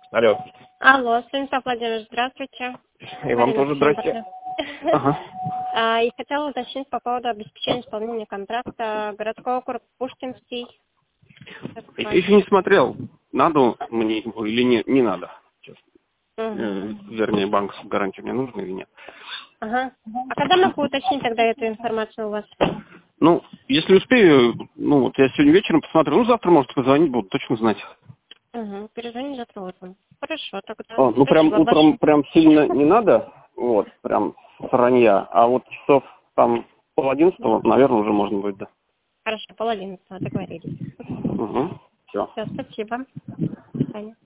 Алло. Алло, Станислав Владимирович, здравствуйте. И вам тоже здрасте. Ага. И хотела уточнить по поводу обеспечения исполнения контракта городской округ Пушкинский. Я еще не смотрел, надо мне его или не надо. Вернее, банковскую гарантию мне нужно или нет. Ага. А когда могу уточнить тогда эту информацию у вас? Ну, если успею, вот я сегодня вечером посмотрю, завтра, может, позвонить, буду точно знать. Угу, перезвоню завтра утром. Хорошо, тогда. Прям Спасибо утром большое. прям сильно не надо, прям с ранья, а вот часов там 10:30, наверное, уже можно будет, да. Хорошо, 10:30, договорились. Угу. Все. Все, спасибо. До свидания.